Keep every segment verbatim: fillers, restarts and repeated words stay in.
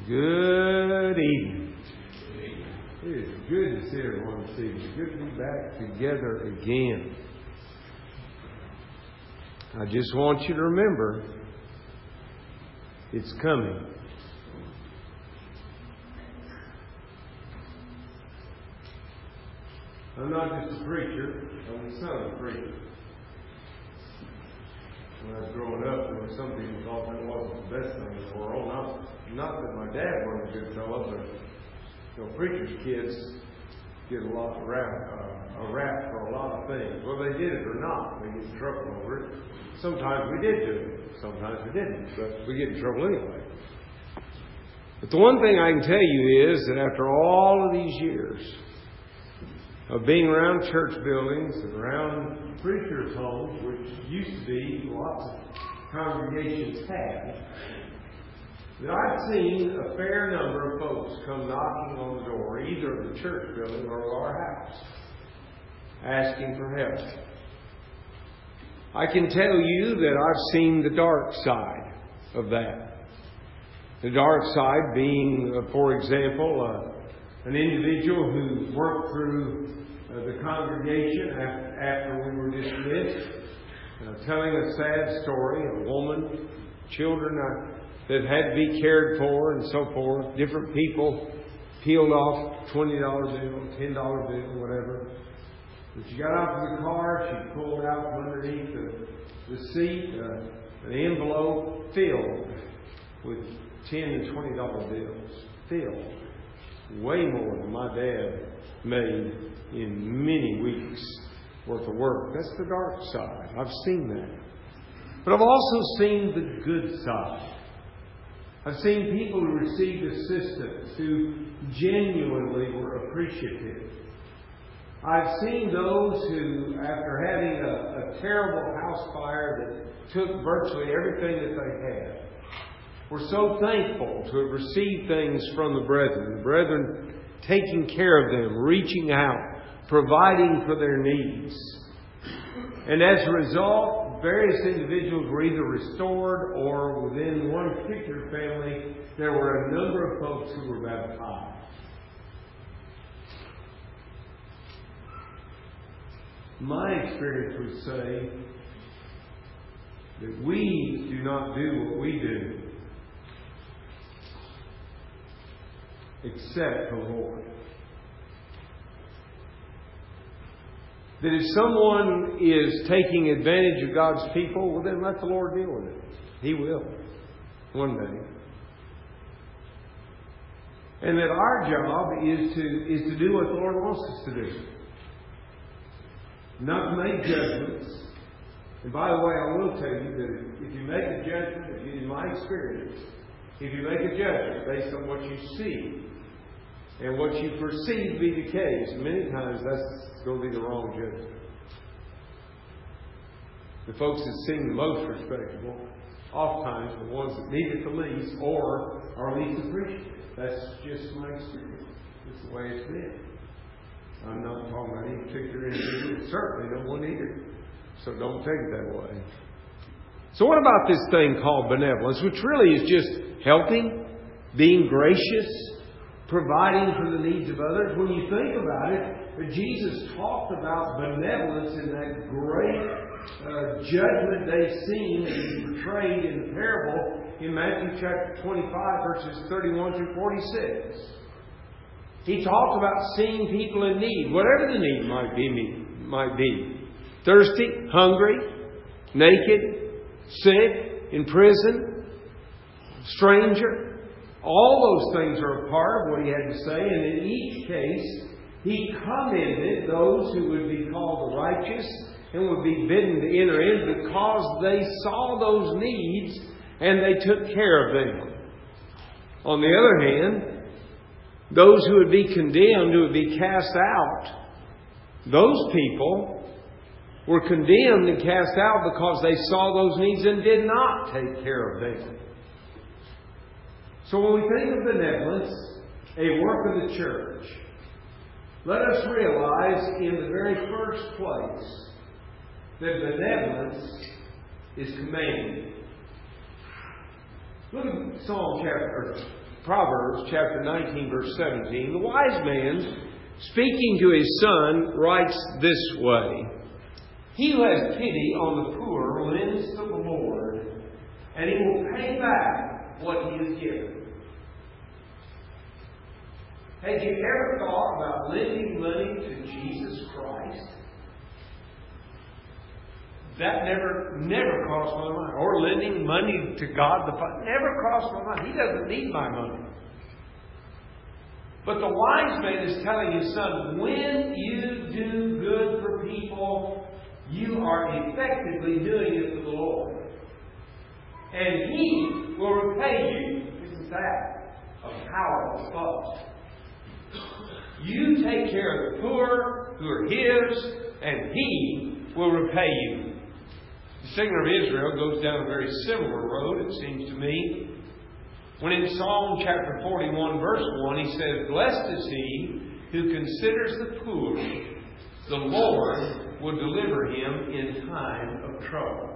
Good evening. It is good to see everyone this evening. Good to be back together again. I just want you to remember, it's coming. I'm not just a preacher, I'm the son of a preacher. When I was growing up, there were some people thought that wasn't the best thing in the world. Not, not that my dad wasn't a good fellow, but you know, preachers' kids get a lot of rap, uh, a rap for a lot of things. Well, they did it or not. They get in trouble over it. Sometimes we did do it. Sometimes we didn't. But we get in trouble anyway. But the one thing I can tell you is that after all of these years of being around church buildings and around preachers' homes, which used to be lots of congregations had, that I've seen a fair number of folks come knocking on the door, either of the church building or of our house, asking for help. I can tell you that I've seen the dark side of that. The dark side being, uh, for example, uh, an individual who worked through Uh, the congregation after, after we were dismissed, uh, telling a sad story, a woman, children uh, that had to be cared for and so forth. Different people peeled off twenty dollar bill, ten dollar bill, whatever. When she got out of the car, she pulled out from underneath the, the seat uh, an envelope filled with ten and twenty dollar bills. Filled. Way more than my dad made in many weeks worth of work. That's the dark side. I've seen that. But I've also seen the good side. I've seen people who received assistance who genuinely were appreciative. I've seen those who, after having a, a terrible house fire that took virtually everything that they had, were so thankful to have received things from the brethren. The brethren taking care of them, reaching out, providing for their needs. And as a result, various individuals were either restored or within one particular family, there were a number of folks who were baptized. My experience would say that we do not do what we do except the Lord. That if someone is taking advantage of God's people, well then let the Lord deal with it. He will. One day. And that our job is to, is to do what the Lord wants us to do. Not to make judgments. And by the way, I will tell you that if you make a judgment, in my experience, if you make a judgment based on what you see and what you perceive to be the case, many times that's going to be the wrong judgment. The folks that seem the most respectable, oftentimes the ones that need it the least or are least appreciated. That's just my experience. It's the way it's been. I'm not talking about any particular individual. Certainly no one either. So don't take it that way. So what about this thing called benevolence, which really is just helping, being gracious, providing for the needs of others? When you think about it, Jesus talked about benevolence in that great uh, judgment day scene that is portrayed in the parable in Matthew chapter twenty-five, verses thirty-one through forty-six. He talked about seeing people in need, whatever the need might be, might be. Thirsty, hungry, naked, sick, in prison, stranger. All those things are a part of what he had to say, and in each case, he commended those who would be called the righteous and would be bidden to enter in because they saw those needs and they took care of them. On the other hand, those who would be condemned, who would be cast out, those people were condemned and cast out because they saw those needs and did not take care of them. So when we think of benevolence, a work of the church, let us realize in the very first place that benevolence is commanded. Look at Psalm chapter, Proverbs chapter nineteen, verse seventeen, the wise man, speaking to his son, writes this way: He who has pity on the poor lends to the Lord, and He will pay back what he has given. Have you ever thought about lending money to Jesus Christ? That never, never crossed my mind. Or lending money to God the Father. Never crossed my mind. He doesn't need my money. But the wise man is telling his son, when you do good for people, you are effectively doing it for the Lord. And He will repay you. Isn't that a powerful thought? You take care of the poor who are His, and He will repay you. The singer of Israel goes down a very similar road, it seems to me, when in Psalm chapter forty-one, verse one, he says, Blessed is he who considers the poor. The Lord will deliver him in time of trouble.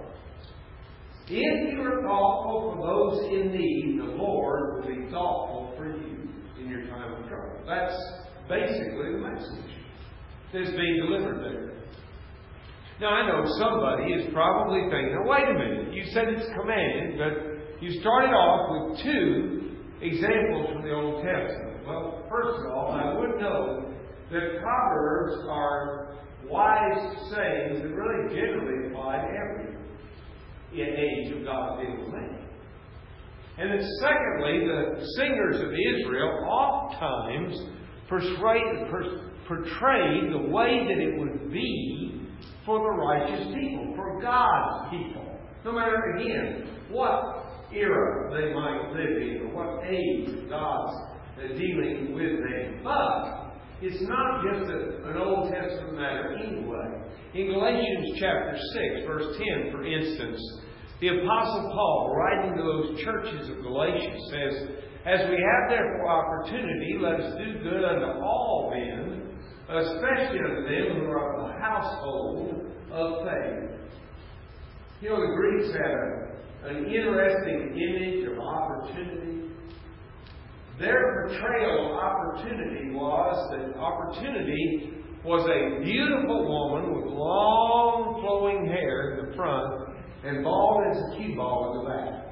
If you are thoughtful for those in need, the Lord will be thoughtful for you in your time of trouble. That's basically the message that's being delivered there. Now, I know somebody is probably thinking, oh, wait a minute, you said it's commanded, but you started off with two examples from the Old Testament. Well, first of all, I would note that Proverbs are wise sayings that really generally apply to every age of God's dealing with man. And then secondly, the singers of Israel oftentimes portrayed, portrayed the way that it would be for the righteous people, for God's people. No matter, again, what era they might live in, or what age God's dealing with them. But it's not just a, an Old Testament matter anyway. In Galatians chapter six, verse ten, for instance, the Apostle Paul, writing to those churches of Galatia, says, As we have therefore opportunity, let us do good unto all men, especially unto them who are of the household of faith. You know, the Greeks had a, an interesting image of opportunity. Their portrayal of opportunity was that opportunity was a beautiful woman with long flowing hair in the front and bald as a cue ball in the back.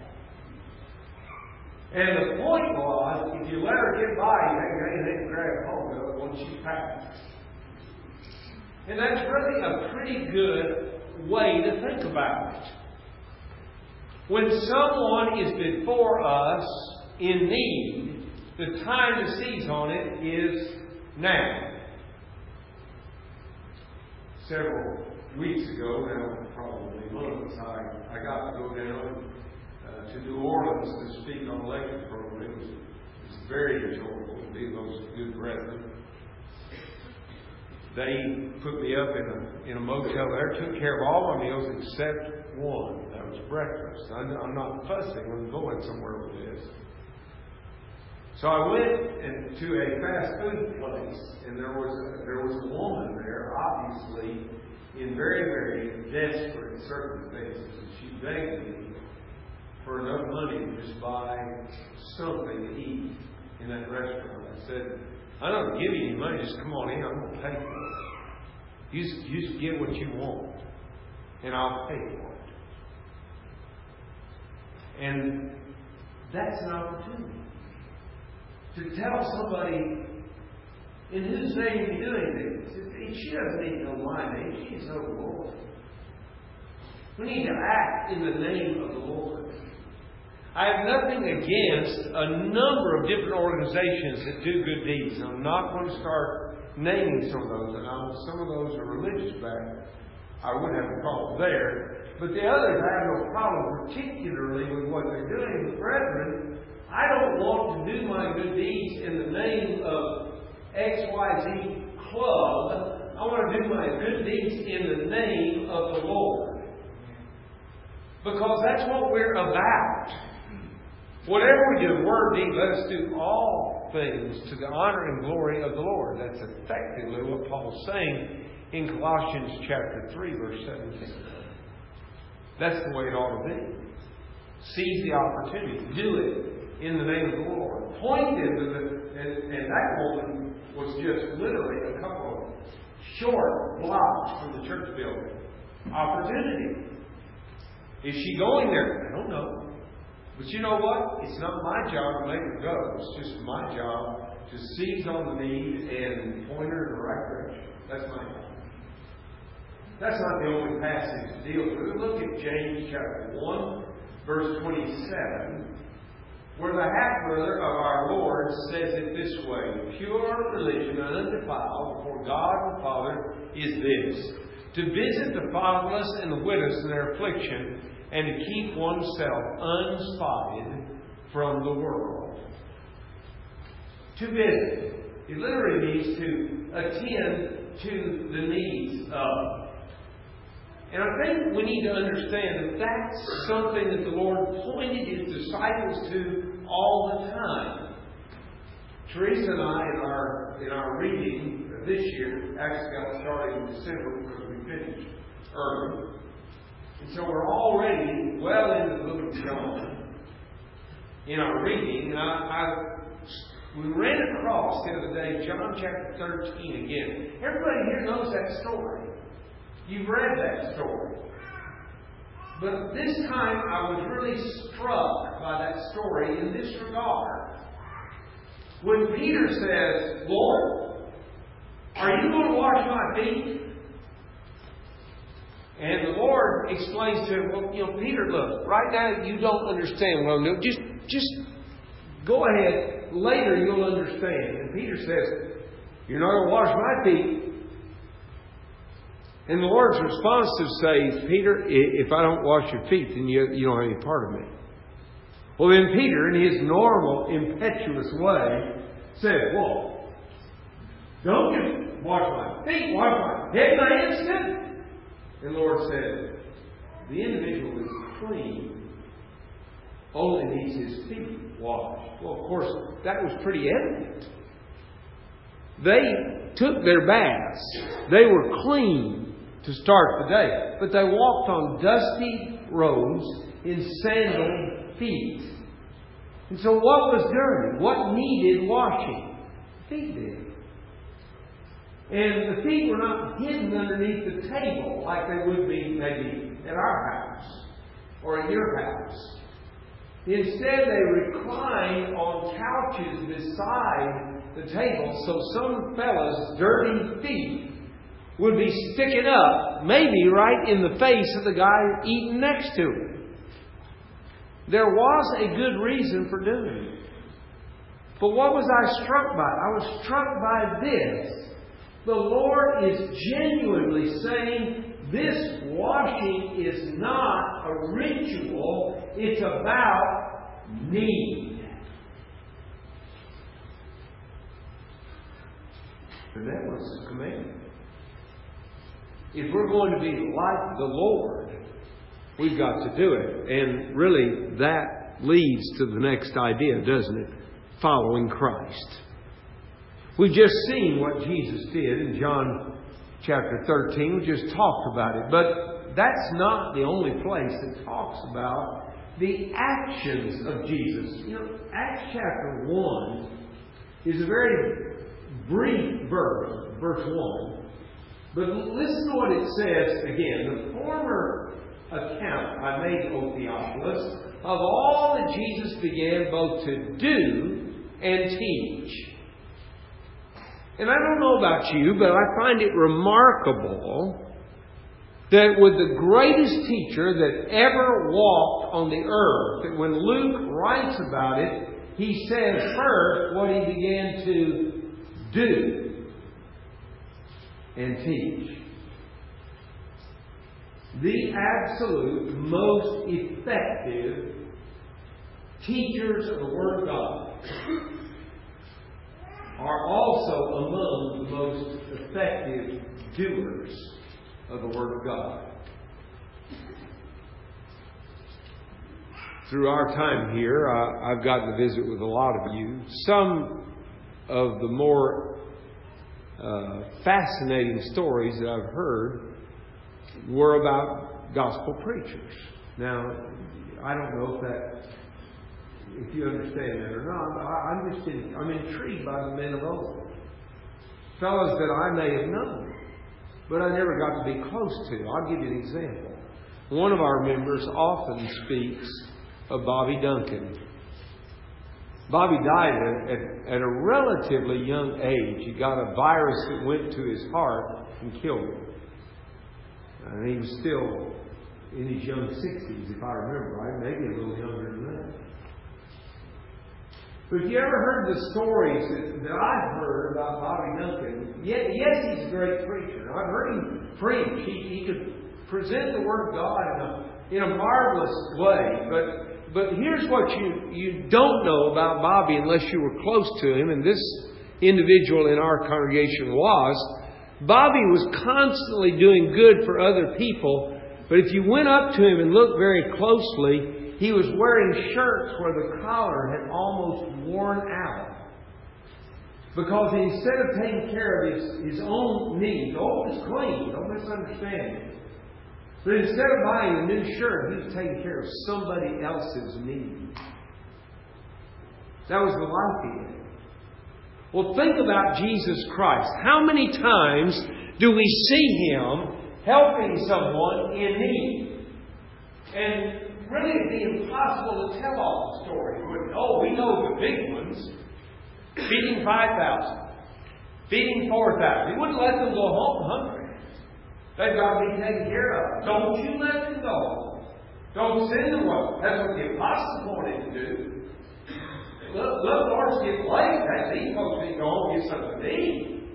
And the point was, if you let her get by, you ain't got anything to grab hold of once she passes. And that's really a pretty good way to think about it. When someone is before us in need, the time to seize on it is now. Several weeks ago, now probably months, I, I got to go down uh, to New Orleans to speak on the lecture program. It was, it was very enjoyable to be those good brethren. They put me up in a in a motel there, took care of all my meals except one. That was breakfast. I'm, I'm not fussing. I'm going somewhere with this. So I went into a fast food place, and there was a, there was a woman there, obviously in very, very desperate circumstances, and she begged me for enough money to just buy something to eat in that restaurant. I said, I don't give you any money, just come on in, I'm going to pay for it. You just, you just get what you want, and I'll pay for it. And that's an opportunity. To tell somebody, in whose name are you doing this? She doesn't need to know my name, she needs to know the Lord. We need to act in the name of the Lord. I have nothing against a number of different organizations that do good deeds. I'm not going to start naming some of those, and I'm, some of those are religious background. I would have a problem there. But the others, I have no problem, particularly with what they're doing. But brethren, I don't want to do my good deeds in the name of X Y Z club. I want to do my good deeds in the name of the Lord. Because that's what we're about. Whatever we do, word, deed, let us do all things to the honor and glory of the Lord. That's effectively what Paul's saying in Colossians chapter three, verse seventeen. That's the way it ought to be. Seize the opportunity. Do it in the name of the Lord. Point them to the... And, and that woman was just literally a couple of short blocks from the church building. Opportunity. Is she going there? I don't know. But you know what? It's not my job to make her go. It's just my job to seize on the need and point her in the right direction. That's my job. That's not the only passage to deal with. Look at James chapter one, verse twenty-seven, where the half-brother of our Lord says it this way: pure religion and undefiled before God the Father is this, to visit the fatherless and the widows in their affliction, and to keep oneself unspotted from the world. To visit. It literally means to attend to the needs of. And I think we need to understand that that's something that the Lord pointed His disciples to all the time. Teresa and I, in our in our reading this year, actually got started in December because we finished early. And so we're already well into the book of John in our reading. And I, I we ran across the other day John chapter thirteen again. Everybody here knows that story. You've read that story. But this time I was really struck by that story in this regard. When Peter says, Lord, are you going to wash my feet? And the Lord explains to him, well, you know, Peter, look, right now you don't understand what I'm doing. Just, just go ahead. Later you'll understand. And Peter says, you're not going to wash my feet. And the Lord's response to say, Peter, if I don't wash your feet, then you, you don't have any part of me. Well, then Peter, in his normal, impetuous way, said, well, don't just wash my feet, wash my head and I instant. And the Lord said, the individual is clean, only needs his feet washed. Well, of course, that was pretty evident. They took their baths. They were clean to start the day. But they walked on dusty roads in sandaled feet. And so what was dirty? What needed washing? The feet did. And the feet were not hidden underneath the table like they would be maybe at our house or at your house. Instead, they reclined on couches beside the table, so some fella's dirty feet would be sticking up, maybe right in the face of the guy eating next to him. There was a good reason for doing it. But what was I struck by? I was struck by this. The Lord is genuinely saying this washing is not a ritual. It's about need. And that was His command. If we're going to be like the Lord, we've got to do it. And really, that leads to the next idea, doesn't it? Following Christ. We've just seen what Jesus did in John chapter thirteen. We just talked about it. But that's not the only place that talks about the actions of Jesus. You know, Acts chapter one is a very brief verse, verse one. But listen to what it says again. The former account I made, O Theophilus, of all that Jesus began both to do and teach. And I don't know about you, but I find it remarkable that with the greatest teacher that ever walked on the earth, that when Luke writes about it, he says first what he began to do and teach. The absolute most effective teachers of the Word of God are also among the most effective doers of the Word of God. Through our time here, uh, I've gotten to visit with a lot of you. Some of the more uh, fascinating stories that I've heard were about gospel preachers. Now, I don't know if that if you understand that or not. I, I'm just in, I'm intrigued by the men of old. Fellows that I may have known, but I never got to be close to. I'll give you an example. One of our members often speaks of Bobby Duncan. Bobby died at, at, at a relatively young age. He got a virus that went to his heart and killed him. And he was still in his young sixties, if I remember right, maybe a little younger than that. But if you ever heard the stories that, that I've heard about Bobby Duncan, yes, yes, he's a great preacher. I've heard him preach. He, he could present the Word of God in a, in a marvelous way. But but here's what you, you don't know about Bobby unless you were close to him, and this individual in our congregation was. Bobby was constantly doing good for other people, but if you went up to him and looked very closely, he was wearing shirts where the collar had almost worn out. Because instead of taking care of his, his own needs, all was clean, don't misunderstand me. But instead of buying a new shirt, he was taking care of somebody else's needs. That was the life he had. Well, think about Jesus Christ. How many times do we see Him helping someone in need? And really it'd be impossible to tell all the stories. Oh, we know the big ones. Feeding five thousand. Feeding four thousand. He wouldn't let them go home hungry. They've got to be taken care of. Don't you let them go. Don't send them away. That's what the apostles wanted to do. Let, let the Lord get late. That's these folks need to go home and get something to eat.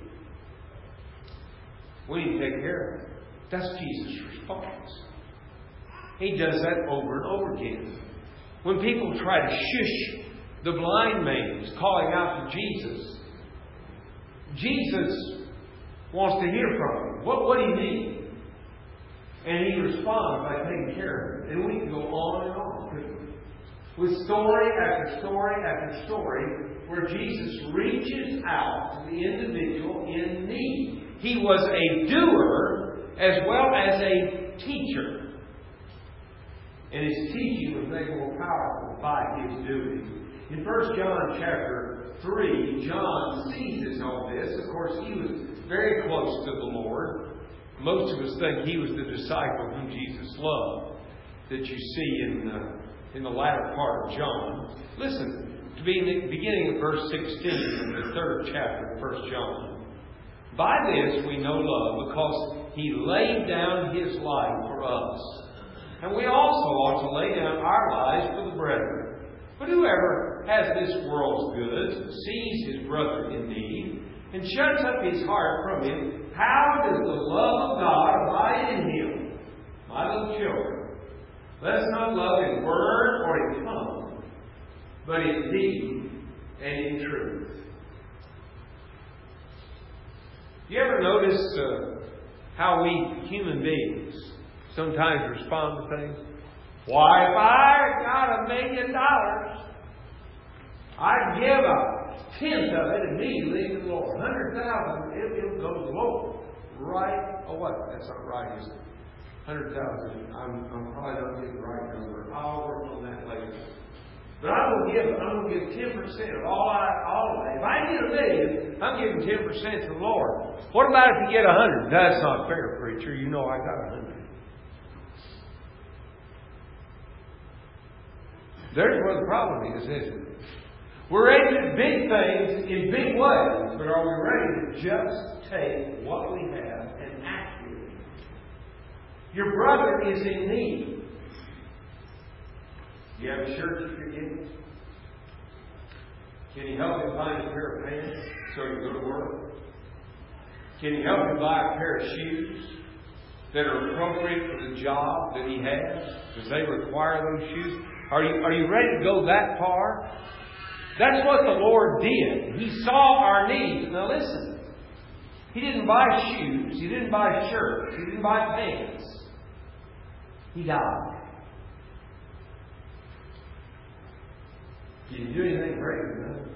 We need to take care of it. That's Jesus' response. He does that over and over again. When people try to shush the blind man who's calling out to Jesus, Jesus wants to hear from him. What, what do you need? And he responds by taking care of it. And we can go on and on, couldn't we? With story after story after story where Jesus reaches out to the individual in need. He was a doer as well as a teacher. And his teaching was made more powerful by his doing. In First John chapter three, John seizes on this. Of course, he was very close to the Lord. Most of us think he was the disciple whom Jesus loved, that you see in the, in the latter part of John. Listen, to be beginning of verse sixteen in the third chapter of First John. By this we know love, because he laid down his life for us. And we also ought to lay down our lives for the brethren. But whoever has this world's goods, sees his brother in need, and shuts up his heart from him, how does the love of God abide in him? My little children, let us not love in word or in tongue, but in deed and in truth. You ever notice uh, how we human beings sometimes respond to things? Why, if I got a million dollars, I'd give a tenth of it immediately to the Lord. A hundred thousand, it, it'll go to the Lord right away. That's not right, is it? Hundred thousand. I'm, I'm probably not getting the right number. I'll work on that later. But I'm gonna give. I'm gonna give ten percent of all I all of it. If I get a million, I'm giving ten percent to the Lord. What about if you get a hundred? That's not fair, preacher. You know I got a hundred. There's where the problem is, isn't it? We're ready to do big things in big ways, but are we ready to just take what we have and act with it? Your brother is in need. Do you have a shirt you can get? Can you help him find a pair of pants so he can go to work? Can you help him buy a pair of shoes that are appropriate for the job that he has? Because they require those shoes. Are you, are you ready to go that far? That's what the Lord did. He saw our needs. Now listen. He didn't buy shoes. He didn't buy shirts. He didn't buy pants. He died. Did he do anything greater than that?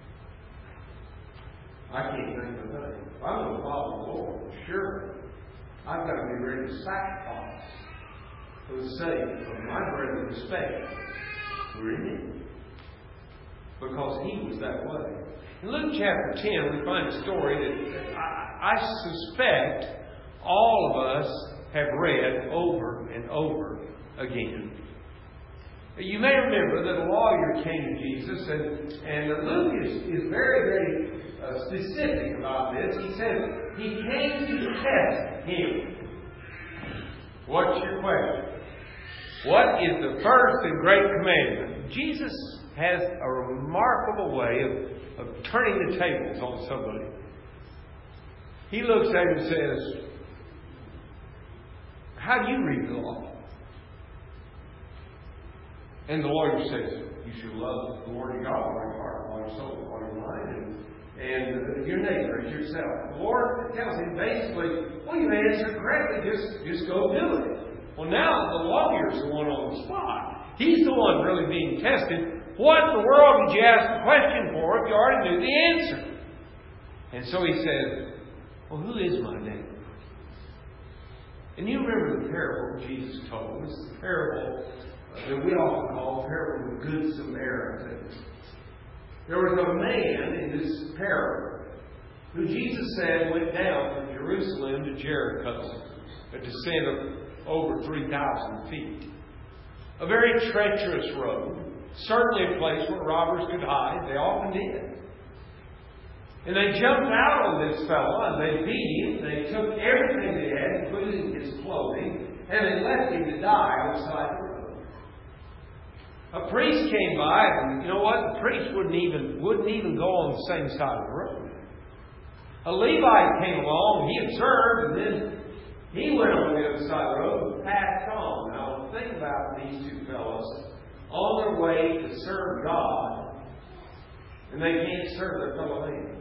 I can't think of a thing. If I'm going to follow the Lord, sure, I've got to be ready to sacrifice for the sake of my brethren, especially who are in need. because He was that way. In Luke chapter ten, we find a story that I, I suspect all of us have read over and over again. You may remember that a lawyer came to Jesus, and, and Luke is, is very, very uh, specific about this. He says he came to test him. What's your question? What is the first and great commandment? Jesus has a remarkable way of, of turning the tables on somebody. He looks at him and says, how do you read the law? And the lawyer says, you should love the Lord your God with all your heart, all your soul, all your mind, and, and your neighbor as yourself. The Lord tells him basically, well, you answered correctly, just, just go do it. Well, now the lawyer's the one on the spot. He's the one really being tested. What in the world did you ask the question for if you already knew the answer? And so he says, well, who is my neighbor? And you remember the parable Jesus told. This is the parable that we often call the parable of the Good Samaritan. There was a man in this parable who Jesus said went down from Jerusalem to Jericho, a descent of over three thousand feet. A very treacherous road, certainly a place where robbers could hide. They often did. And they jumped out on this fellow, and they beat him. They took everything they had, including his clothing, and they left him to die on the side of the road. A priest came by, and you know what? The priest wouldn't even wouldn't even go on the same side of the road. A Levite came along, he observed, and then he went on the other side of the road and passed on. Now, think about these two fellows on their way to serve God, and they can't serve their fellow man.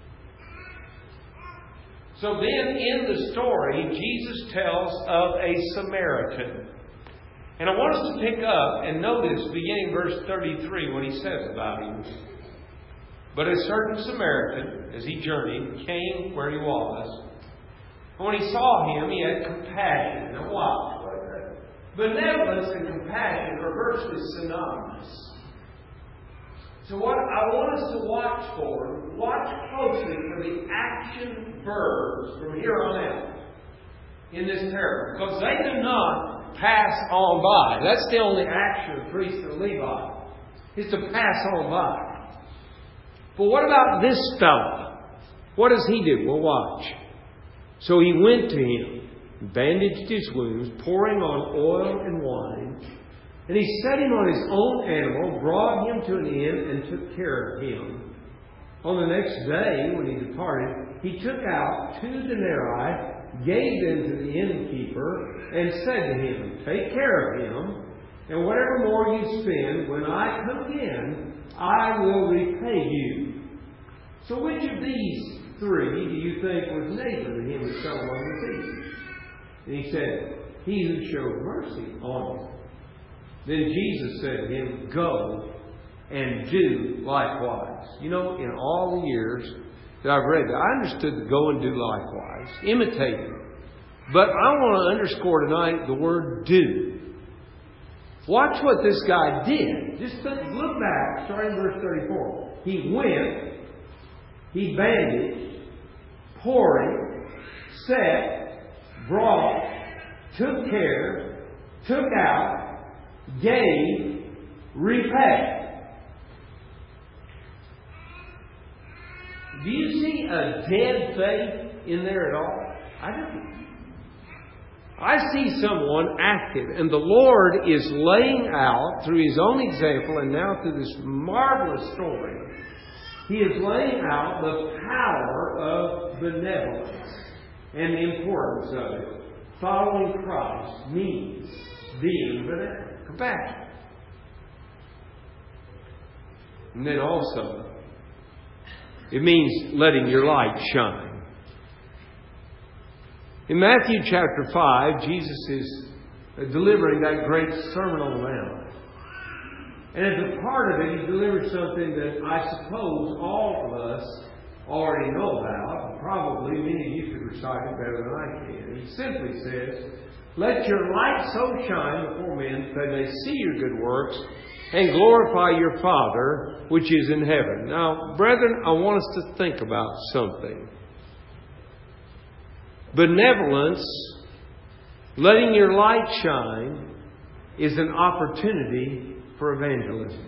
So then, in the story, Jesus tells of a Samaritan. And I want us to pick up and notice, beginning verse thirty-three, what he says about him. But a certain Samaritan, as he journeyed, came where he was. And when he saw him, he had compassion. Now watch. Benevolence and compassion are virtually synonymous. So what I want us to watch for, watch closely for the action verbs from here on out in this parable. Because they do not pass on by. That's the only action of priest and Levite, is to pass on by. But what about this fellow? What does he do? Well, watch. So he went to him, bandaged his wounds, pouring on oil and wine. And he set him on his own animal, brought him to an inn, and took care of him. On the next day, when he departed, he took out two denarii, gave them to the innkeeper, and said to him, take care of him, and whatever more you spend, when I come again, I will repay you. So which of these three do you think was neighbor to him who fell among the thieves? And he said, he who showed mercy on him. Then Jesus said to him, go and do likewise. You know, in all the years that I've read that, I understood the go and do likewise, imitate him. But I want to underscore tonight the word do. Watch what this guy did. Just think, look back, starting verse thirty-four. He went, he bandaged, pouring, set, brought, took care, took out, gave, repay. Do you see a dead faith in there at all? I don't. I see someone active, and the Lord is laying out through His own example, and now through this marvelous story, He is laying out the power of benevolence and the importance of it. Following Christ means being benevolent, compassion. And then also, it means letting your light shine. In Matthew chapter five, Jesus is delivering that great Sermon on the Mount. And as a part of it, He delivers something that I suppose all of us already know about. Probably many of you could recite it better than I can. He simply says, Let your light so shine before men that they may see your good works and glorify your Father which is in heaven. Now, brethren, I want us to think about something. Benevolence, letting your light shine, is an opportunity for evangelism.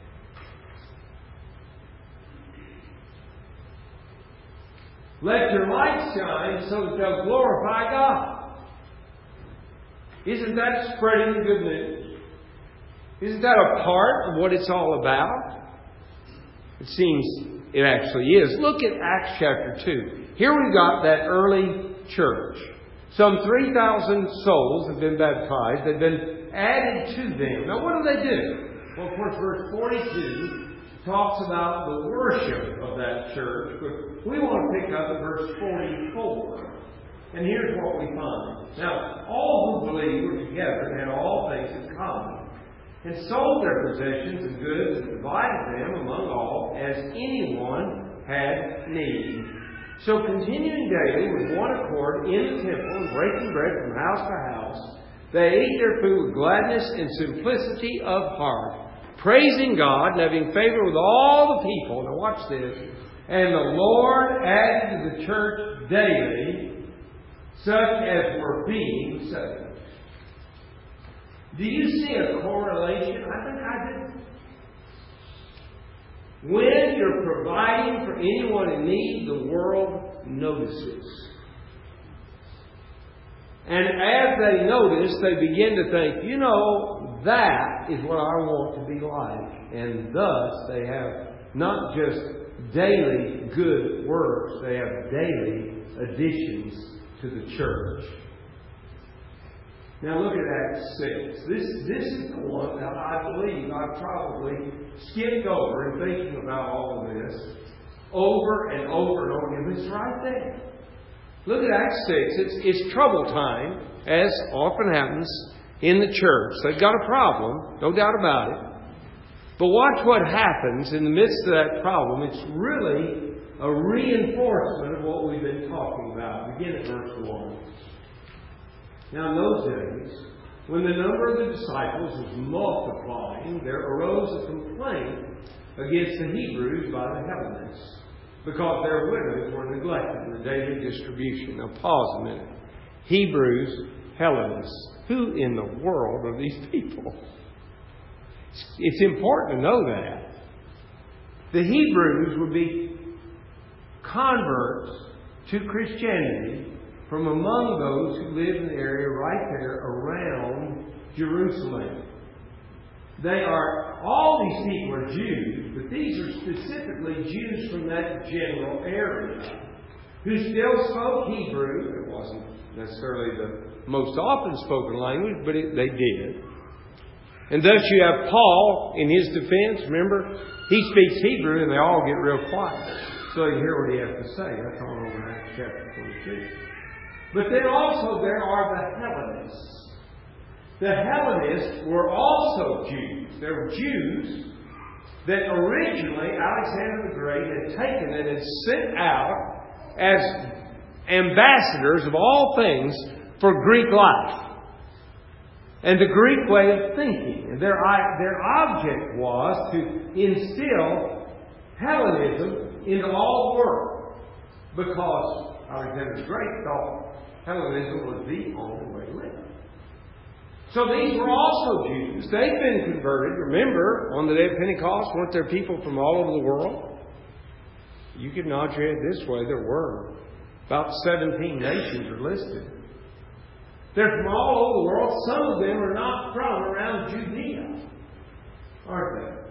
Let your light shine so that they'll glorify God. Isn't that spreading the good news? Isn't that a part of what it's all about? It seems it actually is. Look at Acts chapter two. Here we've got that early church. Some three thousand souls have been baptized. They've been added to them. Now what do they do? Well, of course, verse forty-two talks about the worship of that church. But we want to pick up at verse forty-four. And here's what we find. Now, all who believed were together and had all things in common, and sold their possessions and goods and divided them among all as anyone had need. So continuing daily with one accord in the temple and breaking bread from house to house, they ate their food with gladness and simplicity of heart, praising God and having favor with all the people. Now watch this. And the Lord added to the church daily such as were being saved. Do you see a correlation? I think I do. When you're providing for anyone in need, the world notices. And as they notice, they begin to think, you know, that is what I want to be like. And thus, they have not just daily good works, they have daily additions to the church. Now look at Acts six. This, this is the one that I believe I've probably skipped over in thinking about all of this over and over and over again. It's right there. Look at Acts six. It's, it's trouble time, as often happens in the church. They've got a problem, no doubt about it. But watch what happens in the midst of that problem. It's really a reinforcement of what we've been talking about. Begin at verse one. Now in those days, when the number of the disciples was multiplying, there arose a complaint against the Hebrews by the Hellenists, because their widows were neglected in the daily distribution. Now pause a minute. Hebrews, Hellenists. Who in the world are these people? It's important to know that. The Hebrews would be converts to Christianity from among those who live in the area right there around Jerusalem. They are, all these people are Jews, but these are specifically Jews from that general area who still spoke Hebrew. It wasn't necessarily the most often spoken language, but it, they did. And thus you have Paul in his defense. Remember, he speaks Hebrew and they all get real quiet, so you hear what he has to say. That's all over in Acts chapter twenty-two. But then also there are the Hellenists. The Hellenists were also Jews. They were Jews that originally Alexander the Great had taken and had sent out as ambassadors of all things for Greek life and the Greek way of thinking. And their, their object was to instill Hellenism into all the world, because Alexander the Great thought Hellenism was the only way to live. So these were also Jews. They'd been converted. Remember, on the day of Pentecost, weren't there people from all over the world? You could nod your head this way. There were. About seventeen nations are listed. They're from all over the world. Some of them are not from around Judea, aren't they?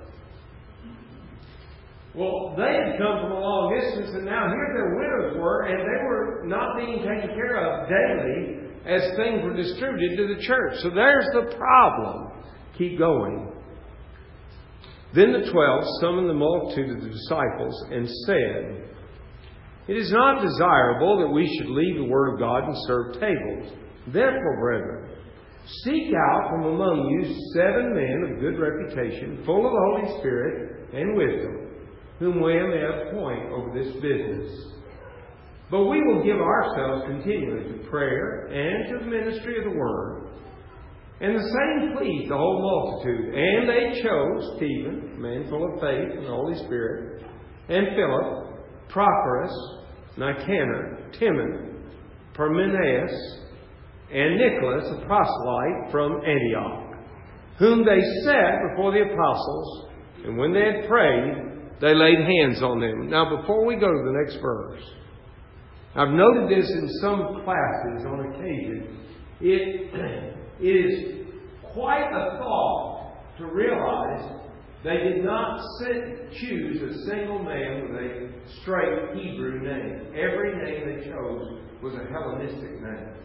Well, they had come from a long distance, and now here their widows were, and they were not being taken care of daily as things were distributed to the church. So there's the problem. Keep going. Then the twelve summoned the multitude of the disciples and said, "It is not desirable that we should leave the word of God and serve tables. Therefore, brethren, seek out from among you seven men of good reputation, full of the Holy Spirit and wisdom, whom we may appoint over this business. But we will give ourselves continually to prayer and to the ministry of the Word. And the same pleased the whole multitude. And they chose Stephen, a man full of faith and the Holy Spirit, and Philip, Prochorus, Nicanor, Timon, Parmenas, and Nicholas, a proselyte from Antioch, whom they set before the apostles, and when they had prayed, they laid hands on them. Now, before we go to the next verse, I've noted this in some classes on occasion. It, it is quite a thought to realize they did not sit, choose a single man with a straight Hebrew name. Every name they chose was a Hellenistic name.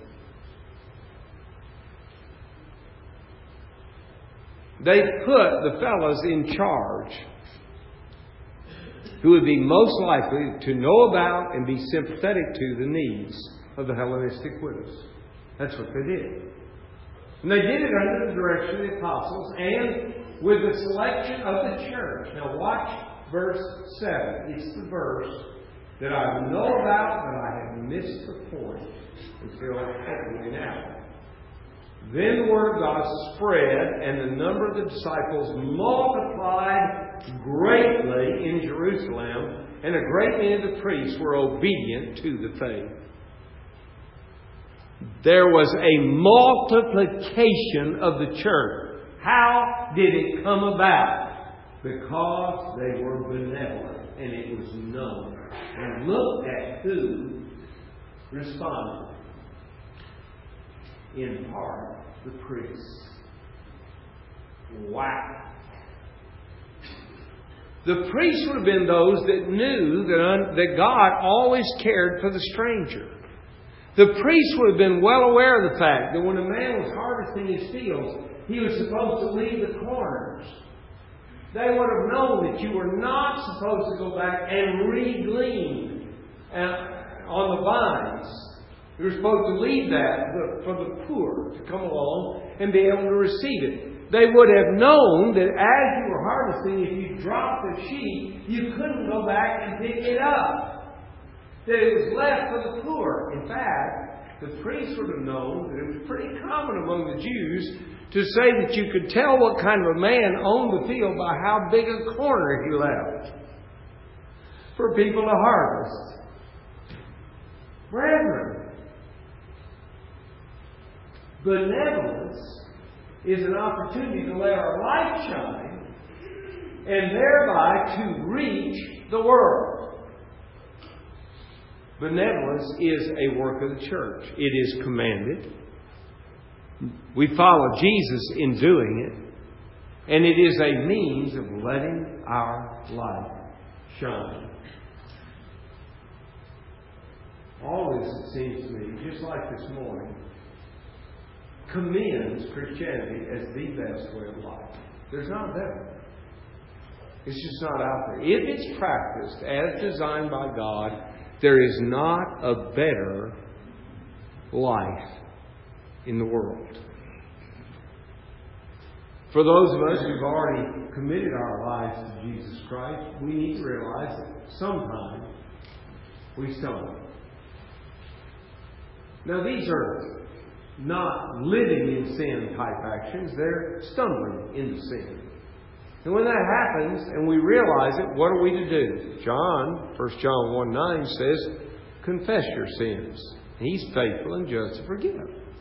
They put the fellows in charge who would be most likely to know about and be sympathetic to the needs of the Hellenistic widows. That's what they did. And they did it under the direction of the apostles and with the selection of the church. Now watch verse seven. It's the verse that I know about, but I have missed the point until hopefully now. Then the word of God spread, and the number of the disciples multiplied greatly in Jerusalem, and a great many of the priests were obedient to the faith. There was a multiplication of the church. How did it come about? Because they were benevolent, and it was known. And look at who responded. In part, the priests. Wow. The priests would have been those that knew that, un, that God always cared for the stranger. The priests would have been well aware of the fact that when a man was harvesting his fields, he was supposed to leave the corners. They would have known that you were not supposed to go back and re-glean on the vines. You were supposed to leave that for the poor to come along and be able to receive it. They would have known that as you were harvesting, if you dropped the sheep, you couldn't go back and pick it up. That it was left for the poor. In fact, the priests would have known that it was pretty common among the Jews to say that you could tell what kind of a man owned the field by how big a corner he left for people to harvest. Brethren, benevolence is an opportunity to let our light shine and thereby to reach the world. Benevolence is a work of the church. It is commanded. We follow Jesus in doing it. And it is a means of letting our light shine. All this, it seems to me, just like this morning, commends Christianity as the best way of life. There's not a better. It's just not out there. If it's practiced as designed by God, there is not a better life in the world. For those of us who've already committed our lives to Jesus Christ, we need to realize that sometimes we stumble. Now, these are not living in sin type actions. They're stumbling into sin. And when that happens and we realize it, what are we to do? John, First John one nine says, confess your sins. He's faithful and just to forgive.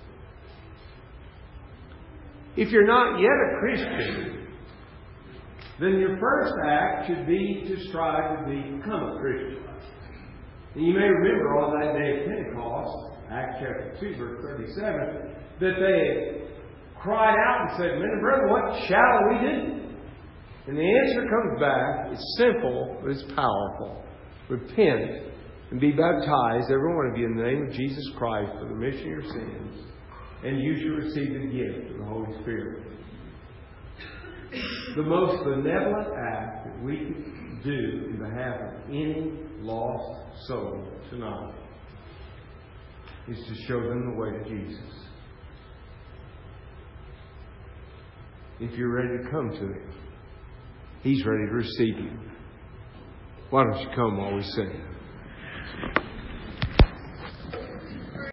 If you're not yet a Christian, then your first act should be to strive to become a Christian. And you may remember on that day of Pentecost, Acts chapter two, verse thirty-seven, that they cried out and said, Men and brethren, what shall we do? And the answer comes back. It's simple, but it's powerful. Repent and be baptized, every one of you, in the name of Jesus Christ for the remission of your sins, and you shall receive the gift of the Holy Spirit. The most benevolent act that we can do in behalf of any lost soul tonight is to show them the way to Jesus. If you're ready to come to Him, He's ready to receive you. Why don't you come while we sing?